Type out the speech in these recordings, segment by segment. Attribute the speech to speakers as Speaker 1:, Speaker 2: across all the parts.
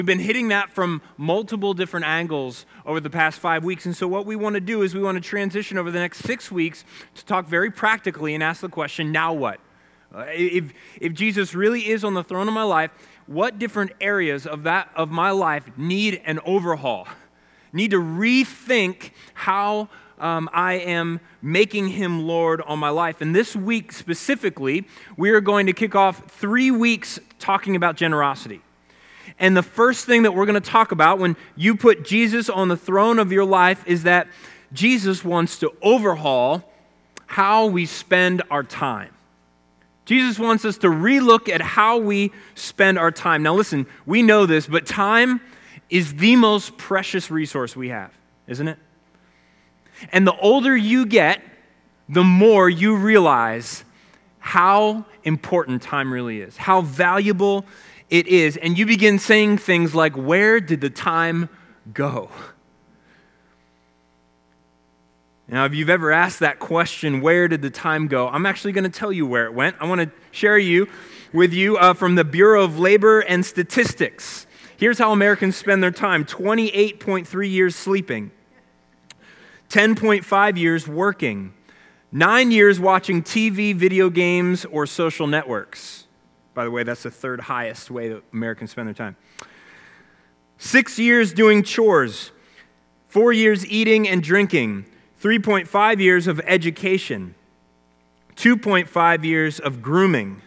Speaker 1: We've been hitting that from multiple different angles over the past 5 weeks. And so what we want to do is we want to transition over the next 6 weeks to talk very practically and ask the question, now what? If Jesus really is on the throne of my life, what different areas of my life need an overhaul? Need to rethink how I am making him Lord on my life. And this week specifically, we are going to kick off 3 weeks talking about generosity. And the first thing that we're going to talk about when you put Jesus on the throne of your life is that Jesus wants to overhaul how we spend our time. Jesus wants us to relook at how we spend our time. Now listen, we know this, but time is the most precious resource we have, isn't it? And the older you get, the more you realize how important time really is, how valuable it is. And you begin saying things like, where did the time go? Now, if you've ever asked that question, where did the time go? I'm actually going to tell you where it went. I want to share with you from the Bureau of Labor and Statistics. Here's how Americans spend their time: 28.3 years sleeping, 10.5 years working, 9 years watching TV, video games, or social networks. By the way, that's the third highest way that Americans spend their time. 6 years doing chores, 4 years eating and drinking, 3.5 years of education, 2.5 years of grooming.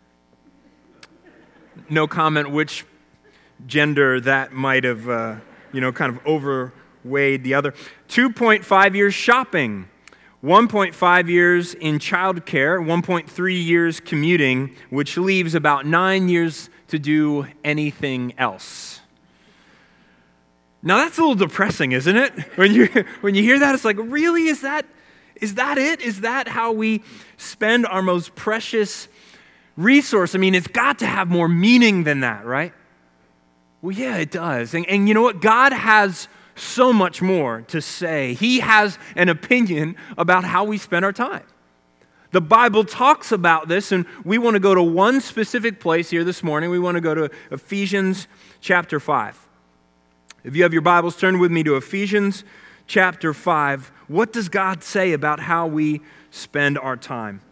Speaker 1: No comment which gender that might have, kind of overweighed the other. 2.5 years shopping, 1.5 years in childcare, 1.3 years commuting, which leaves about 9 years to do anything else. Now that's a little depressing, isn't it? When you hear that, it's like, really? Is that it? Is that how we spend our most precious resource? I mean, it's got to have more meaning than that, right? Well, yeah, it does. And you know what? God has so much more to say. He has an opinion about how we spend our time. The Bible talks about this, and we want to go to one specific place here this morning. We want to go to Ephesians chapter 5. If you have your Bibles, turn with me to Ephesians chapter 5. What does God say about how we spend our time?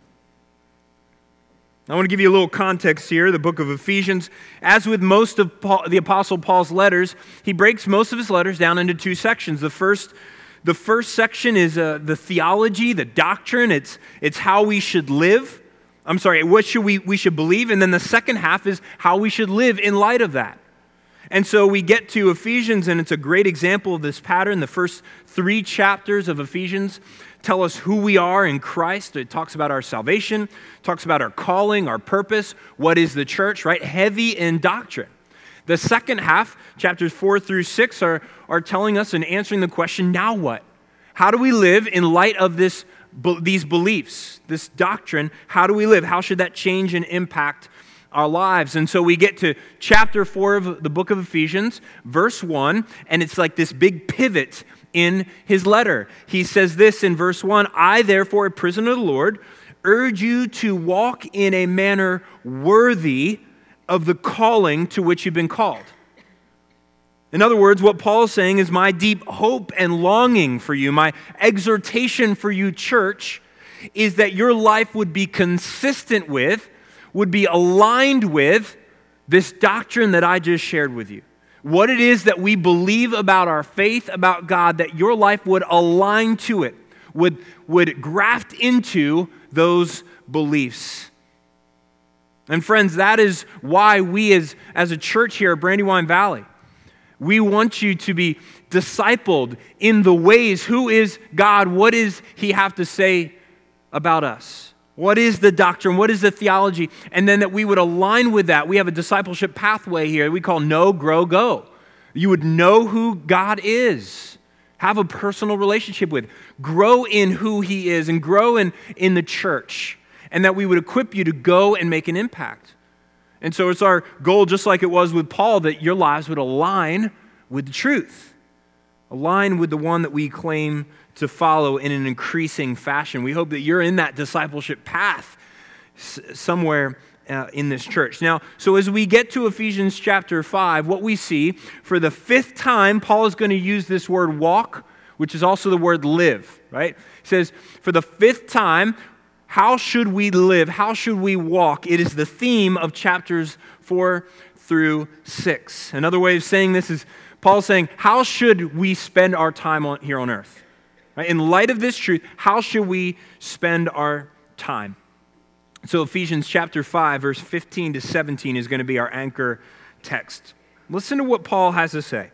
Speaker 1: I want to give you a little context here. The book of Ephesians, as with most of the Apostle Paul's letters, he breaks most of his letters down into two sections. The first section is the theology, the doctrine. It's how we should live. What we should believe. And then the second half is how we should live in light of that. And so we get to Ephesians, and it's a great example of this pattern. The first 3 chapters of Ephesians tell us who we are in Christ. It talks about our salvation, talks about our calling, our purpose, what is the church, right? Heavy in doctrine. The second half, chapters 4 through 6, are telling us and answering the question, now what? How do we live in light of these beliefs, this doctrine? How do we live? How should that change and impact our lives? And so we get to chapter 4 of the book of Ephesians, verse 1, and it's like this big pivot in his letter. He says this in verse 1, I therefore, a prisoner of the Lord, urge you to walk in a manner worthy of the calling to which you've been called. In other words, what Paul is saying is my deep hope and longing for you, my exhortation for you, church, is that your life would be consistent with, would be aligned with this doctrine that I just shared with you. What it is that we believe about our faith, about God, that your life would align to it, would graft into those beliefs. And friends, that is why we as a church here at Brandywine Valley, we want you to be discipled in the ways. Who is God? What does He have to say about us? What is the doctrine? What is the theology? And then that we would align with that. We have a discipleship pathway here we call Know, Grow, Go. You would know who God is, have a personal relationship with, grow in who He is, and grow in the church. And that we would equip you to go and make an impact. And so it's our goal, just like it was with Paul, that your lives would align with the truth. Align with the one that we claim to follow in an increasing fashion. We hope that you're in that discipleship path somewhere in this church. Now, so as we get to Ephesians chapter 5, what we see, for the fifth time, Paul is going to use this word walk, which is also the word live, right? He says, for the fifth time, how should we live? How should we walk? It is the theme of chapters 4 through 6. Another way of saying this is Paul saying, how should we spend our time here on earth? Right? In light of this truth, how should we spend our time? So Ephesians chapter 5, verse 15 to 17 is going to be our anchor text. Listen to what Paul has to say.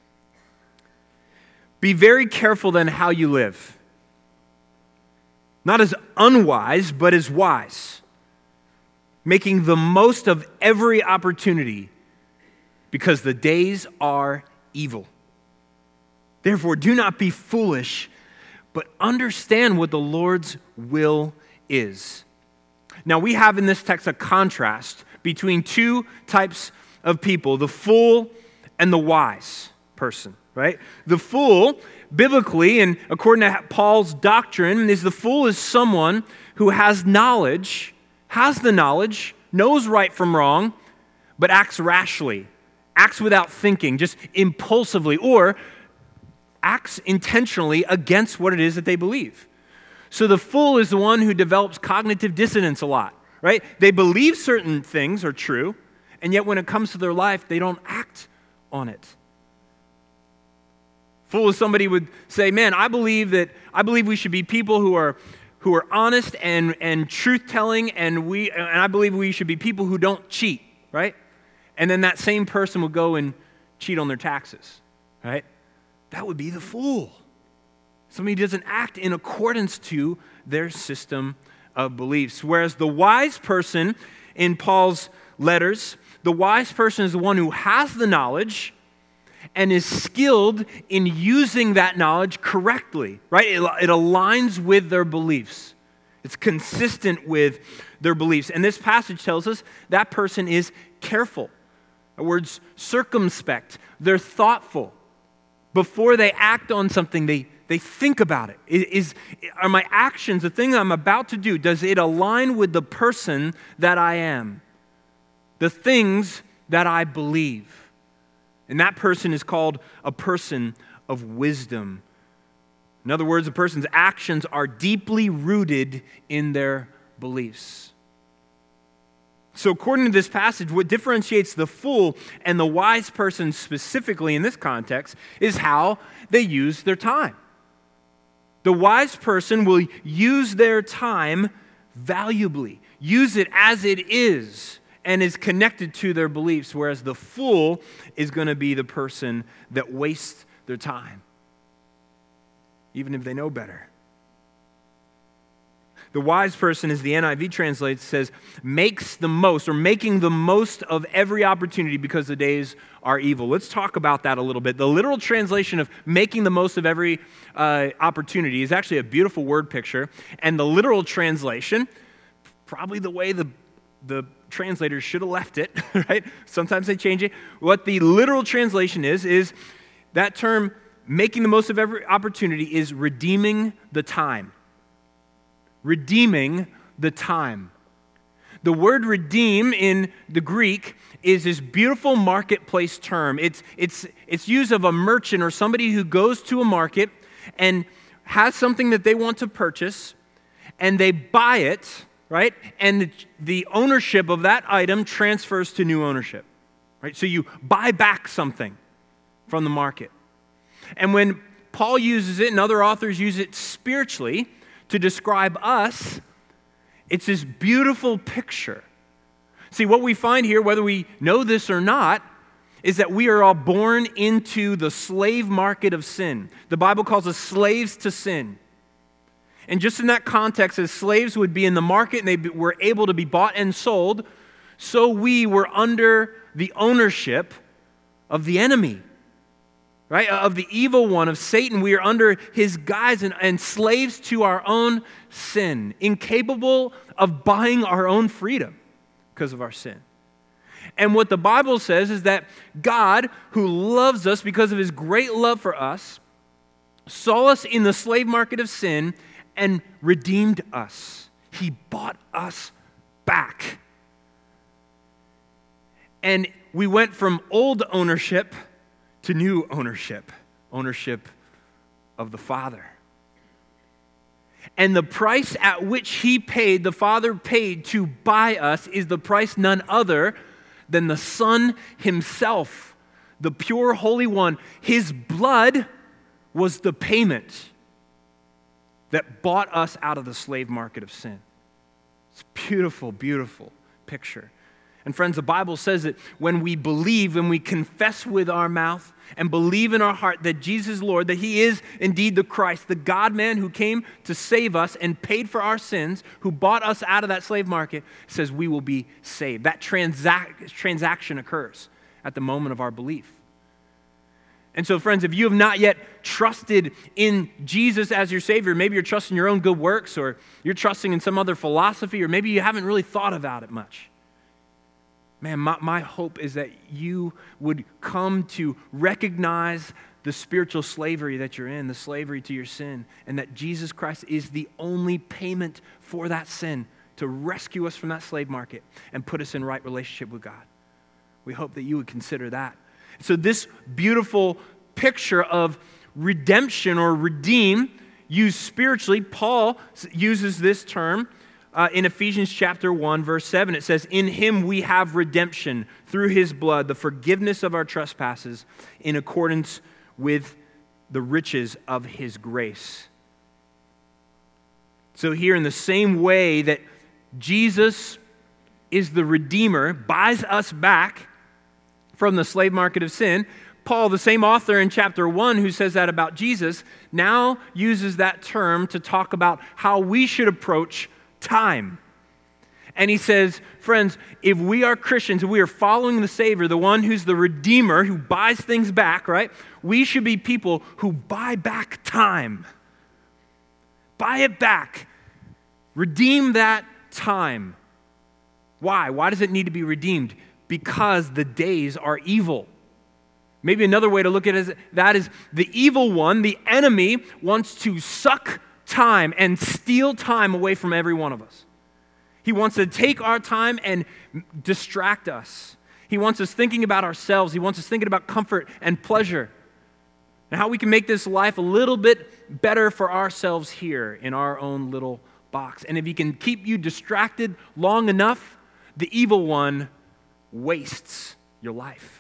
Speaker 1: Be very careful then how you live. Not as unwise, but as wise, making the most of every opportunity, because the days are evil. Therefore, do not be foolish, but understand what the Lord's will is. Now, we have in this text a contrast between two types of people, the fool and the wise person, right? The fool, biblically, and according to Paul's doctrine, the fool is someone who has the knowledge, knows right from wrong, but acts rashly, acts without thinking, just impulsively, or acts intentionally against what it is that they believe. So the fool is the one who develops cognitive dissonance a lot, right? They believe certain things are true, and yet when it comes to their life, they don't act on it. Fool is somebody who would say, man, I believe we should be people who are honest and truth-telling, and I believe we should be people who don't cheat, right? And then that same person will go and cheat on their taxes, right? That would be the fool. Somebody who doesn't act in accordance to their system of beliefs. Whereas the wise person in Paul's letters, the wise person is the one who has the knowledge and is skilled in using that knowledge correctly, right? It aligns with their beliefs. It's consistent with their beliefs. And this passage tells us that person is careful. The word's circumspect. They're thoughtful. Before they act on something, they think about it. Are my actions, the thing I'm about to do, does it align with the person that I am? The things that I believe? And that person is called a person of wisdom. In other words, a person's actions are deeply rooted in their beliefs. So according to this passage, what differentiates the fool and the wise person specifically in this context is how they use their time. The wise person will use their time valuably, use it as it is, and is connected to their beliefs, whereas the fool is going to be the person that wastes their time, even if they know better. The wise person, as the NIV translates, says, makes the most, or making the most of every opportunity because the days are evil. Let's talk about that a little bit. The literal translation of making the most of every opportunity is actually a beautiful word picture, and the literal translation, probably the way the translators should have left it, right? Sometimes they change it. What the literal translation is that term, making the most of every opportunity, is redeeming the time. Redeeming the time. The word redeem in the Greek is this beautiful marketplace term. It's used of a merchant or somebody who goes to a market and has something that they want to purchase, and they buy it, right? And the ownership of that item transfers to new ownership, right? So you buy back something from the market. And when Paul uses it and other authors use it spiritually to describe us, it's this beautiful picture. See, what we find here, whether we know this or not, is that we are all born into the slave market of sin. The Bible calls us slaves to sin. And just in that context, as slaves would be in the market and they were able to be bought and sold, so we were under the ownership of the enemy, right? Of the evil one, of Satan. We are under his guise and slaves to our own sin, incapable of buying our own freedom because of our sin. And what the Bible says is that God, who loves us because of his great love for us, saw us in the slave market of sin and redeemed us. He bought us back. And we went from old ownership to new ownership of the Father. And the price at which he paid, the Father paid to buy us, is the price none other than the Son himself, the pure Holy One. His blood was the payment that bought us out of the slave market of sin. It's a beautiful, beautiful picture. And friends, the Bible says that when we believe, when we confess with our mouth and believe in our heart that Jesus is Lord, that he is indeed the Christ, the God-man who came to save us and paid for our sins, who bought us out of that slave market, says we will be saved. That transaction occurs at the moment of our belief. And so, friends, if you have not yet trusted in Jesus as your Savior, maybe you're trusting your own good works, or you're trusting in some other philosophy, or maybe you haven't really thought about it much. Man, my hope is that you would come to recognize the spiritual slavery that you're in, the slavery to your sin, and that Jesus Christ is the only payment for that sin to rescue us from that slave market and put us in right relationship with God. We hope that you would consider that. So this beautiful picture of redemption or redeem used spiritually, Paul uses this term in Ephesians chapter 1, verse 7. It says, "In him we have redemption through his blood, the forgiveness of our trespasses in accordance with the riches of his grace." So here, in the same way that Jesus is the Redeemer, buys us back from the slave market of sin, Paul, the same author in chapter 1 who says that about Jesus, now uses that term to talk about how we should approach time. And he says, friends, if we are Christians, if we are following the Savior, the one who's the Redeemer, who buys things back, right? We should be people who buy back time. Buy it back. Redeem that time. Why? Why does it need to be redeemed? Because the days are evil. Maybe another way to look at that is the evil one, the enemy, wants to suck time and steal time away from every one of us. He wants to take our time and distract us. He wants us thinking about ourselves. He wants us thinking about comfort and pleasure and how we can make this life a little bit better for ourselves here in our own little box. And if he can keep you distracted long enough, the evil one wastes your life.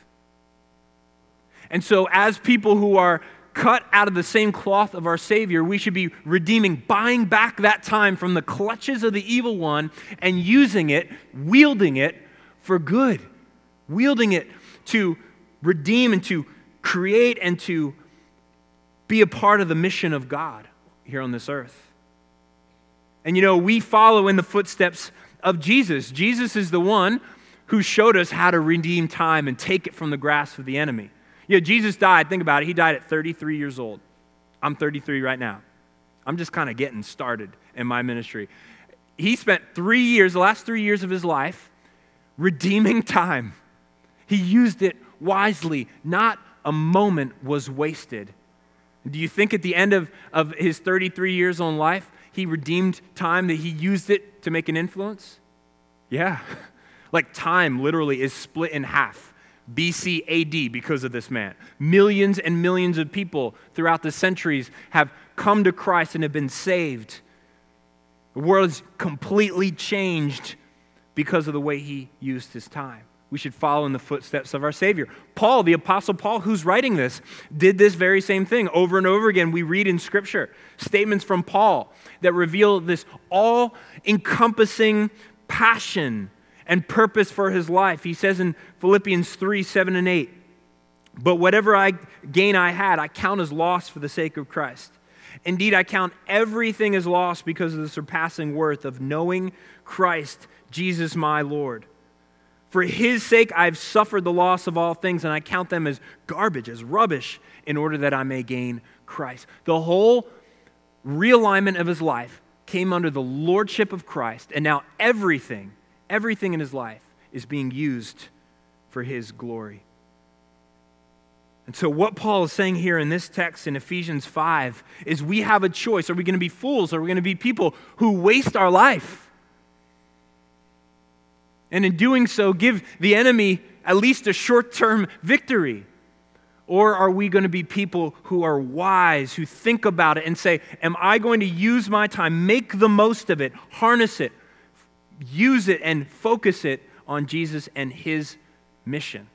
Speaker 1: And so as people who are cut out of the same cloth of our Savior, we should be redeeming, buying back that time from the clutches of the evil one and using it, wielding it for good, wielding it to redeem and to create and to be a part of the mission of God here on this earth. And we follow in the footsteps of Jesus. Jesus is the one who showed us how to redeem time and take it from the grasp of the enemy. Jesus died, think about it, he died at 33 years old. I'm 33 right now. I'm just kind of getting started in my ministry. He spent the last 3 years of his life, redeeming time. He used it wisely. Not a moment was wasted. Do you think at the end of his 33 years on life, he redeemed time, that he used it to make an influence? Yeah. Like time literally is split in half, BC AD, because of this man. Millions and millions of people throughout the centuries have come to Christ and have been saved. The world is completely changed because of the way he used his time. We should follow in the footsteps of our Savior. Paul, the Apostle Paul, who's writing this, did this very same thing over and over again. We read in Scripture statements from Paul that reveal this all-encompassing passion and purpose for his life. He says in Philippians 3, 7 and 8, "But whatever gain I had, I count as loss for the sake of Christ. Indeed, I count everything as loss because of the surpassing worth of knowing Christ, Jesus my Lord. For his sake, I've suffered the loss of all things, and I count them as garbage, as rubbish, in order that I may gain Christ." The whole realignment of his life came under the lordship of Christ, and now everything in his life is being used for his glory. And so what Paul is saying here in this text in Ephesians 5 is we have a choice. Are we going to be fools? Or are we going to be people who waste our life? And in doing so, give the enemy at least a short-term victory? Or are we going to be people who are wise, who think about it and say, am I going to use my time, make the most of it, harness it, use it, and focus it on Jesus and his mission?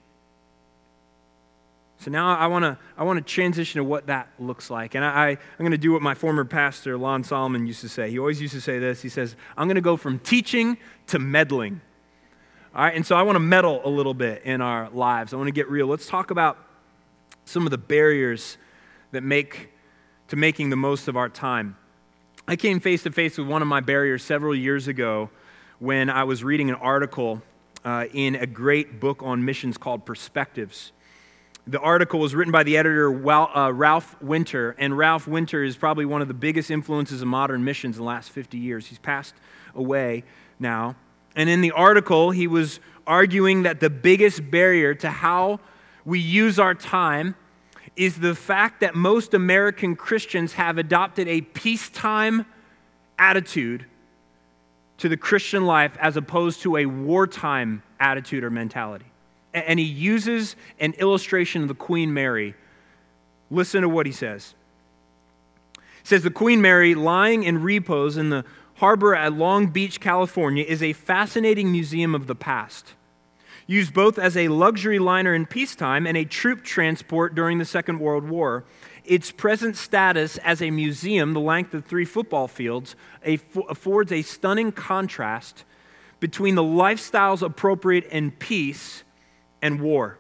Speaker 1: So now I want to transition to what that looks like. And I'm going to do what my former pastor, Lon Solomon, used to say. He always used to say this. He says, I'm going to go from teaching to meddling. All right, and so I want to meddle a little bit in our lives. I want to get real. Let's talk about some of the barriers that making the most of our time. I came face to face with one of my barriers several years ago when I was reading an article in a great book on missions called Perspectives. The article was written by the editor Ralph Winter, and Ralph Winter is probably one of the biggest influences of modern missions in the last 50 years. He's passed away now. And in the article, he was arguing that the biggest barrier to how we use our time is the fact that most American Christians have adopted a peacetime attitude to the Christian life as opposed to a wartime attitude or mentality. And he uses an illustration of the Queen Mary. Listen to what he says. He says, the Queen Mary, lying in repose in the harbor at Long Beach, California, is a fascinating museum of the past. Used both as a luxury liner in peacetime and a troop transport during the Second World War, its present status as a museum, the length of 3 football fields, affords a stunning contrast between the lifestyles appropriate in peace and war.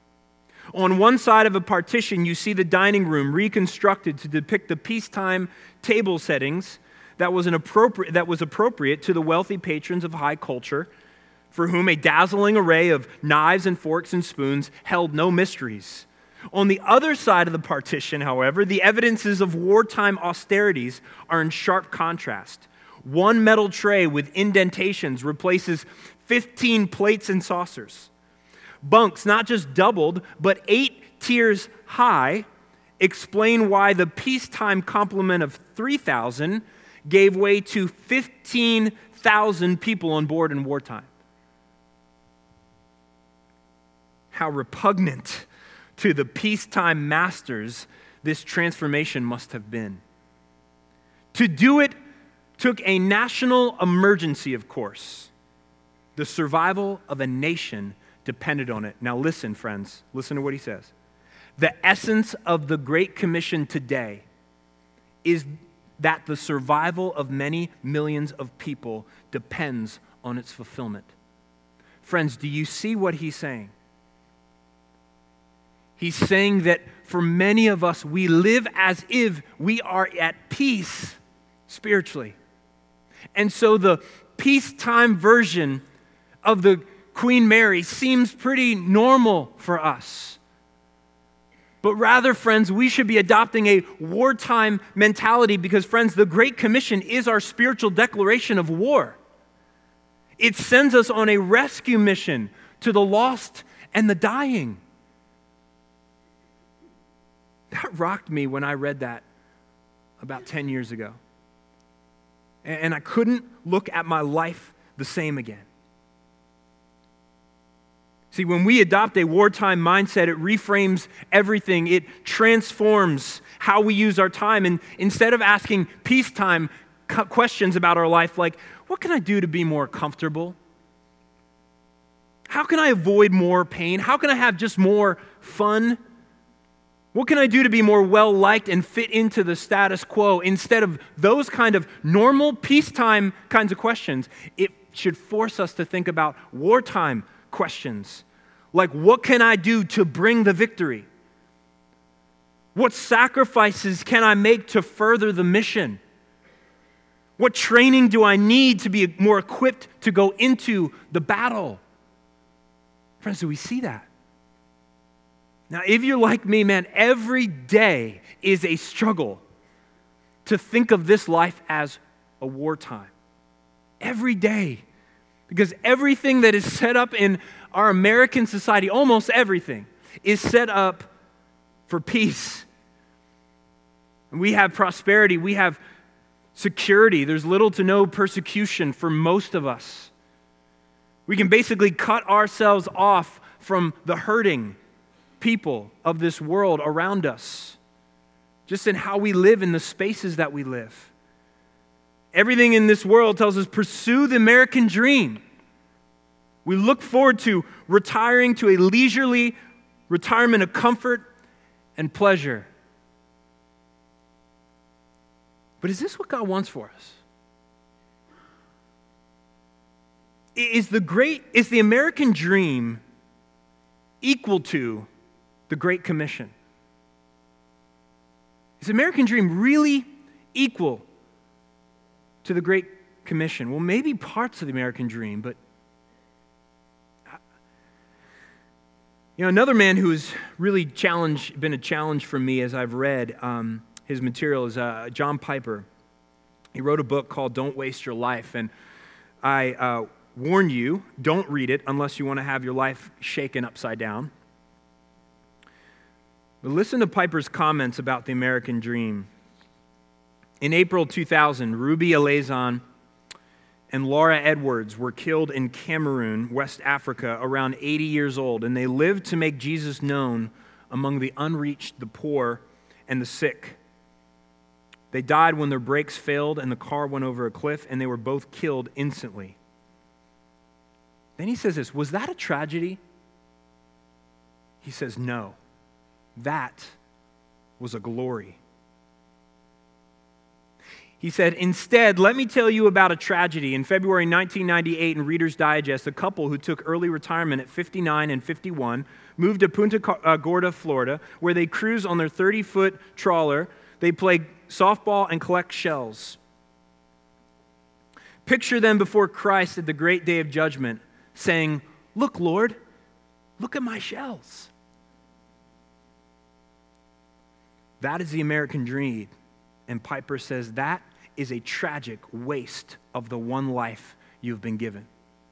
Speaker 1: On one side of a partition, you see the dining room reconstructed to depict the peacetime table settings that was appropriate to the wealthy patrons of high culture, for whom a dazzling array of knives and forks and spoons held no mysteries. On the other side of the partition, however, the evidences of wartime austerities are in sharp contrast. One metal tray with indentations replaces 15 plates and saucers. Bunks, not just doubled, but 8 tiers high, explain why the peacetime complement of 3,000 gave way to 15,000 people on board in wartime. How repugnant to the peacetime masters this transformation must have been. To do it took a national emergency, of course. The survival of a nation depended on it. Now listen, friends. Listen to what he says. The essence of the Great Commission today is that the survival of many millions of people depends on its fulfillment. Friends, do you see what he's saying? He's saying that for many of us, we live as if we are at peace spiritually. And so the peacetime version of the Queen Mary seems pretty normal for us. But rather, friends, we should be adopting a wartime mentality because, friends, the Great Commission is our spiritual declaration of war. It sends us on a rescue mission to the lost and the dying. That rocked me when I read that about 10 years ago. And I couldn't look at my life the same again. See, when we adopt a wartime mindset, it reframes everything. It transforms how we use our time. And instead of asking peacetime questions about our life, like, what can I do to be more comfortable? How can I avoid more pain? How can I have just more fun? What can I do to be more well-liked and fit into the status quo? Instead of those kind of normal peacetime kinds of questions, it should force us to think about wartime questions. Like, what can I do to bring the victory? What sacrifices can I make to further the mission? What training do I need to be more equipped to go into the battle? Friends, do we see that? Now, if you're like me, man, every day is a struggle to think of this life as a wartime. Every day. Because everything that is set up in our American society, almost everything, is set up for peace. We have prosperity. We have security. There's little to no persecution for most of us. We can basically cut ourselves off from the hurting people of this world around us, just in how we live in the spaces that we live. Everything in this world tells us pursue the American dream. We look forward to retiring to a leisurely retirement of comfort and pleasure. But is this what God wants for us? Is the American dream equal to the Great Commission? Is the American dream really equal to the Great Commission? Well, maybe parts of the American dream, but another man who's really been a challenge for me as I've read his material is John Piper. He wrote a book called Don't Waste Your Life, and I warn you, don't read it unless you want to have your life shaken upside down. But listen to Piper's comments about the American dream. In April 2000, Ruby Elazon and Laura Edwards were killed in Cameroon, West Africa, around 80 years old, and they lived to make Jesus known among the unreached, the poor, and the sick. They died when their brakes failed and the car went over a cliff, and they were both killed instantly. Then he says this, was that a tragedy? He says, no, that was a glory. He said, instead, let me tell you about a tragedy. In February 1998, in Reader's Digest, a couple who took early retirement at 59 and 51 moved to Punta Gorda, Florida, where they cruise on their 30-foot trawler. They play softball and collect shells. Picture them before Christ at the great day of judgment, saying, look, Lord, look at my shells. That is the American dream. And Piper says that is a tragic waste of the one life you've been given.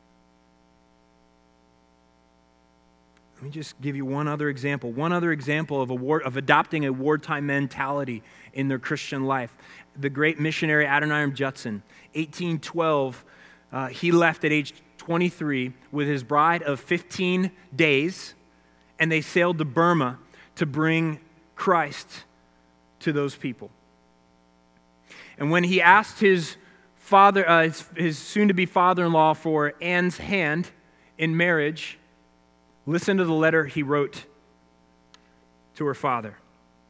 Speaker 1: Let me just give you one other example of adopting a wartime mentality in their Christian life. The great missionary Adoniram Judson, 1812, he left at age 23 with his bride of 15 days, and they sailed to Burma to bring Christ to those people. And when he asked his father, his soon-to-be father-in-law for Anne's hand in marriage, listen to the letter he wrote to her father.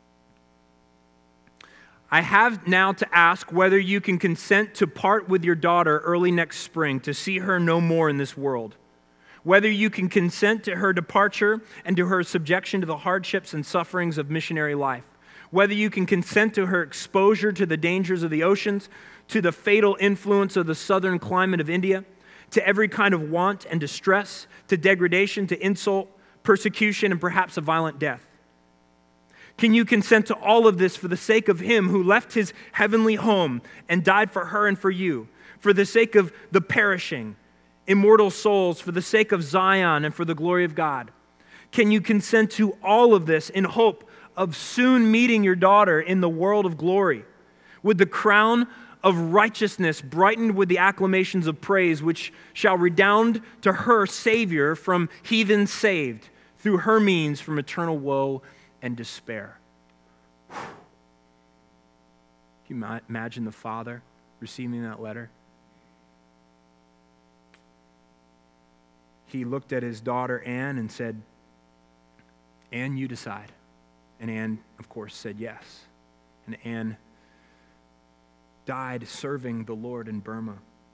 Speaker 1: I have now to ask whether you can consent to part with your daughter early next spring to see her no more in this world. Whether you can consent to her departure and to her subjection to the hardships and sufferings of missionary life. Whether you can consent to her exposure to the dangers of the oceans, to the fatal influence of the southern climate of India, to every kind of want and distress, to degradation, to insult, persecution, and perhaps a violent death. Can you consent to all of this for the sake of him who left his heavenly home and died for her and for you, for the sake of the perishing, immortal souls, for the sake of Zion and for the glory of God? Can you consent to all of this in hope of soon meeting your daughter in the world of glory, with the crown of righteousness brightened with the acclamations of praise, which shall redound to her Savior from heathens saved, through her means from eternal woe and despair? Can you imagine the father receiving that letter? He looked at his daughter Anne and said, Anne, you decide. And Anne, of course, said yes. And Anne died serving the Lord in Burma.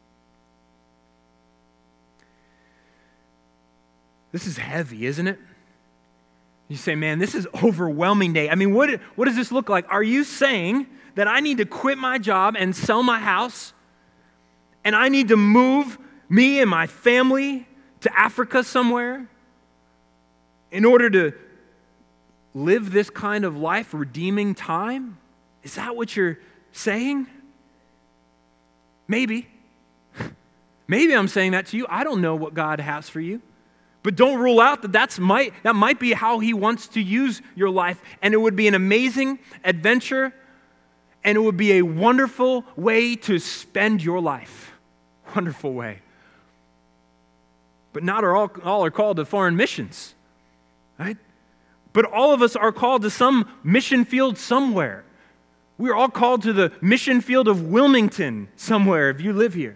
Speaker 1: This is heavy, isn't it? You say, man, this is overwhelming day. I mean, what does this look like? Are you saying that I need to quit my job and sell my house, and I need to move me and my family to Africa somewhere in order to live this kind of life, redeeming time? Is that what you're saying? Maybe. Maybe I'm saying that to you. I don't know what God has for you. But don't rule out that might be how he wants to use your life. And it would be an amazing adventure, and it would be a wonderful way to spend your life. Wonderful way. but not all are called to foreign missions, right? But all of us are called to some mission field somewhere. We're all called to the mission field of Wilmington somewhere if you live here.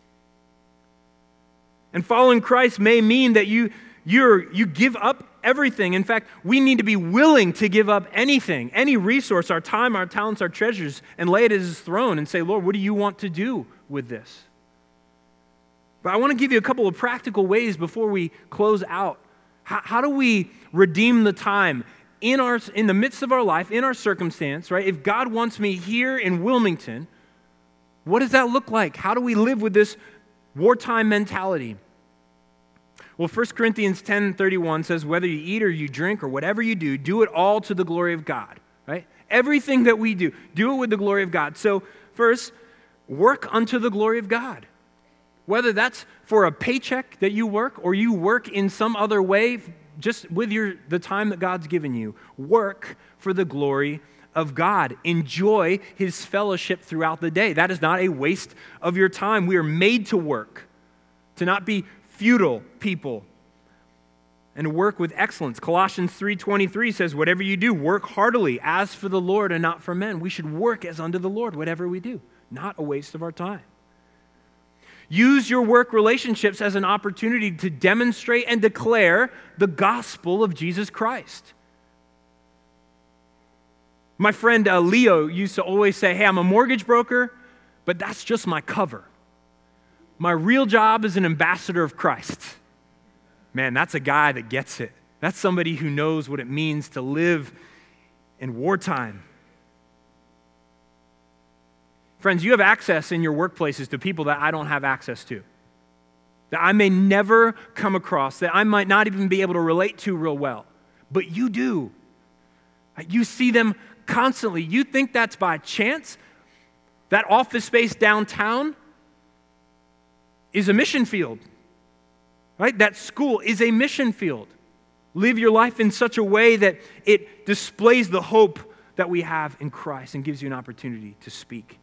Speaker 1: And following Christ may mean that you give up everything. In fact, we need to be willing to give up anything, any resource, our time, our talents, our treasures, and lay it at His throne and say, Lord, what do you want to do with this? But I want to give you a couple of practical ways before we close out. How do we redeem the time in the midst of our life, in our circumstance, right? If God wants me here in Wilmington, what does that look like? How do we live with this wartime mentality? Well, 1 Corinthians 10:31 says, whether you eat or you drink or whatever you do, do it all to the glory of God, right? Everything that we do it with the glory of God. So first, work unto the glory of God. Whether that's for a paycheck that you work or you work in some other way, just with the time that God's given you, work for the glory of God. Enjoy His fellowship throughout the day. That is not a waste of your time. We are made to work, to not be futile people, and to work with excellence. Colossians 3:23 says, whatever you do, work heartily as for the Lord and not for men. We should work as unto the Lord, whatever we do. Not a waste of our time. Use your work relationships as an opportunity to demonstrate and declare the gospel of Jesus Christ. My friend Leo used to always say, hey, I'm a mortgage broker, but that's just my cover. My real job is an ambassador of Christ. Man, that's a guy that gets it. That's somebody who knows what it means to live in wartime. Friends, you have access in your workplaces to people that I don't have access to, that I may never come across, that I might not even be able to relate to real well, but you do. You see them constantly. You think that's by chance? That office space downtown is a mission field, right? That school is a mission field. Live your life in such a way that it displays the hope that we have in Christ and gives you an opportunity to speak.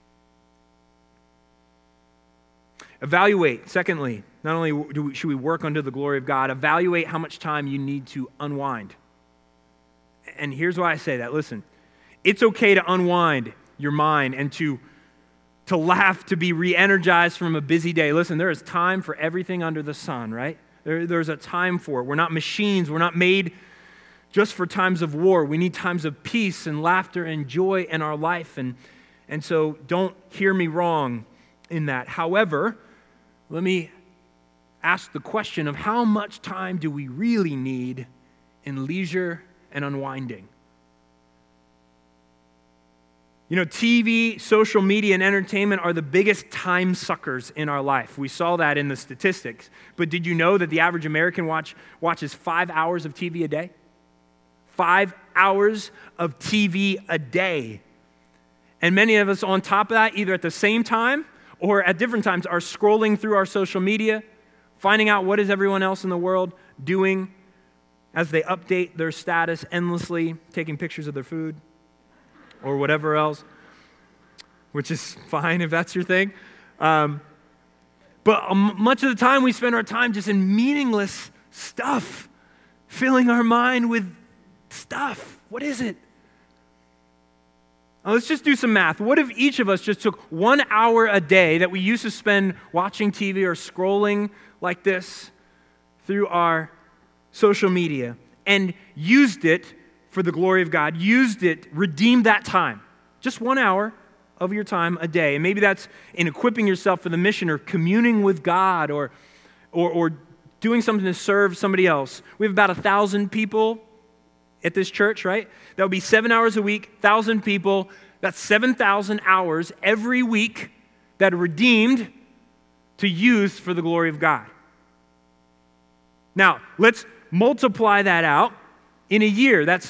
Speaker 1: Evaluate, secondly, not only should we work unto the glory of God, evaluate how much time you need to unwind. And here's why I say that. Listen, it's okay to unwind your mind and to laugh, to be re-energized from a busy day. Listen, there is time for everything under the sun, right? There's a time for it. We're not machines. We're not made just for times of war. We need times of peace and laughter and joy in our life. And so don't hear me wrong in that. However, let me ask the question of how much time do we really need in leisure and unwinding? You know, TV, social media, and entertainment are the biggest time suckers in our life. We saw that in the statistics. But did you know that the average American watches 5 hours of TV a day? 5 hours of TV a day. And many of us on top of that, either at the same time or at different times, are scrolling through our social media, finding out what is everyone else in the world doing as they update their status endlessly, taking pictures of their food or whatever else, which is fine if that's your thing. But much of the time we spend our time just in meaningless stuff, filling our mind with stuff. What is it? Now, let's just do some math. What if each of us just took 1 hour a day that we used to spend watching TV or scrolling like this through our social media and used it for the glory of God, redeemed that time, just 1 hour of your time a day. And maybe that's in equipping yourself for the mission or communing with God or doing something to serve somebody else. We have about 1,000 people at this church, right? That would be 7 hours a week, 1,000 people. That's 7,000 hours every week that are redeemed to use for the glory of God. Now, let's multiply that out in a year. That's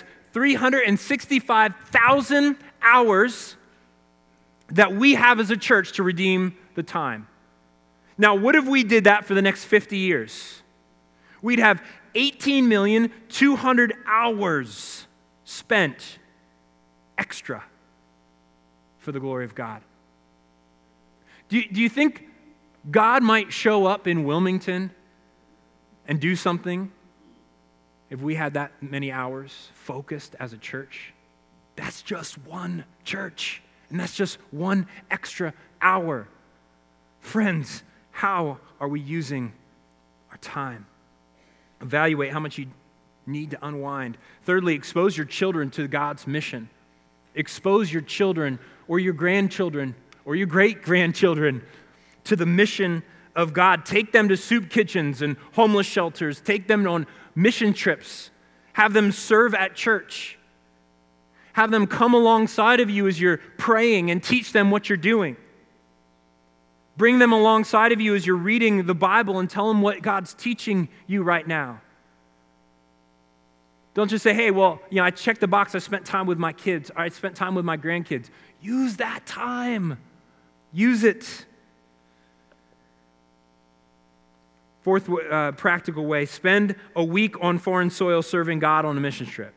Speaker 1: 365,000 hours that we have as a church to redeem the time. Now, what if we did that for the next 50 years? We'd have 18,200,000 hours spent extra for the glory of God. Do you think God might show up in Wilmington and do something, if we had that many hours focused as a church, that's just one church, and that's just one extra hour. Friends, how are we using our time? Evaluate how much you need to unwind. Thirdly, expose your children to God's mission. Expose your children or your grandchildren or your great-grandchildren to the mission of God. Take them to soup kitchens and homeless shelters. Take them on mission trips. Have them serve at church. Have them come alongside of you as you're praying and teach them what you're doing. Bring them alongside of you as you're reading the Bible and tell them what God's teaching you right now. Don't just say, hey, well, I checked the box. I spent time with my kids. Or I spent time with my grandkids. Use that time. Use it. Fourth practical way, spend a week on foreign soil serving God on a mission trip.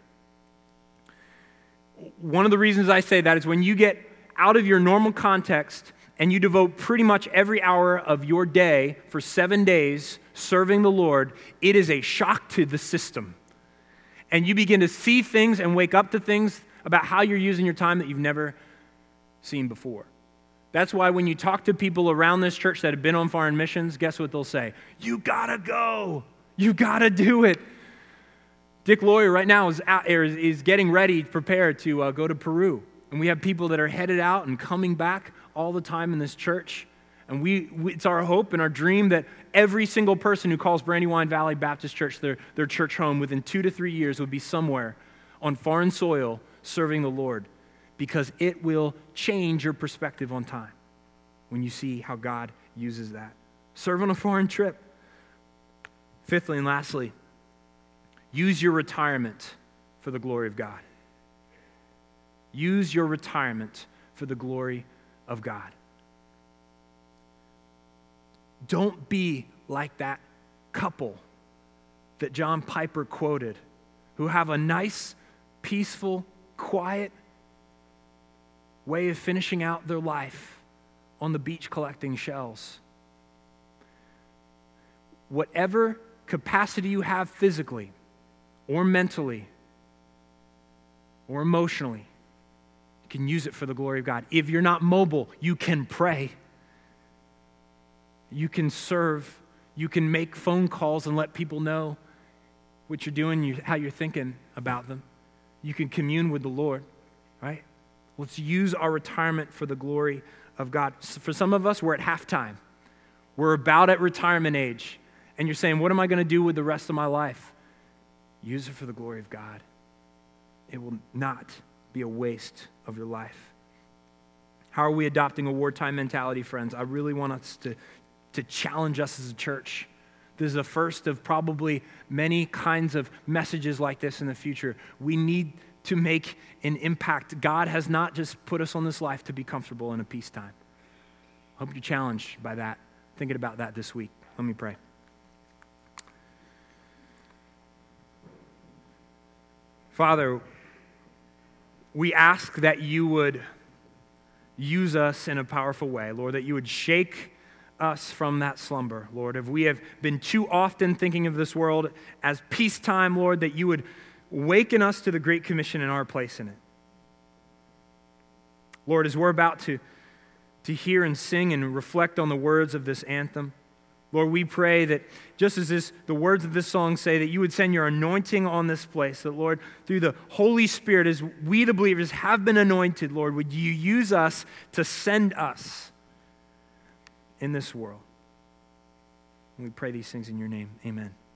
Speaker 1: One of the reasons I say that is when you get out of your normal context and you devote pretty much every hour of your day for 7 days serving the Lord, it is a shock to the system. And you begin to see things and wake up to things about how you're using your time that you've never seen before. That's why when you talk to people around this church that have been on foreign missions, guess what they'll say? You gotta go. You gotta do it. Dick Lawyer right now is getting ready, prepared to go to Peru. And we have people that are headed out and coming back all the time in this church. And it's our hope and our dream that every single person who calls Brandywine Valley Baptist Church their church home within 2 to 3 years would be somewhere on foreign soil serving the Lord, because it will change your perspective on time when you see how God uses that. Serve on a foreign trip. Fifthly and lastly, use your retirement for the glory of God. Use your retirement for the glory of God. Don't be like that couple that John Piper quoted, who have a nice, peaceful, quiet way of finishing out their life on the beach collecting shells. Whatever capacity you have physically or mentally or emotionally, you can use it for the glory of God. If you're not mobile, you can pray. You can serve. You can make phone calls and let people know what you're doing, how you're thinking about them. You can commune with the Lord, right? Let's use our retirement for the glory of God. For some of us, we're at halftime. We're about at retirement age. And you're saying, what am I going to do with the rest of my life? Use it for the glory of God. It will not be a waste of your life. How are we adopting a wartime mentality, friends? I really want us to challenge us as a church. This is the first of probably many kinds of messages like this in the future. We need to make an impact. God has not just put us on this life to be comfortable in a peacetime. I hope you're challenged by that, thinking about that this week. Let me pray. Father, we ask that you would use us in a powerful way, Lord, that you would shake us from that slumber, Lord. If we have been too often thinking of this world as peacetime, Lord, that you would waken us to the Great Commission and our place in it. Lord, as we're about to hear and sing and reflect on the words of this anthem, Lord, we pray that just as the words of this song say, that you would send your anointing on this place, that, Lord, through the Holy Spirit, as we the believers have been anointed, Lord, would you use us to send us in this world? And we pray these things in your name. Amen.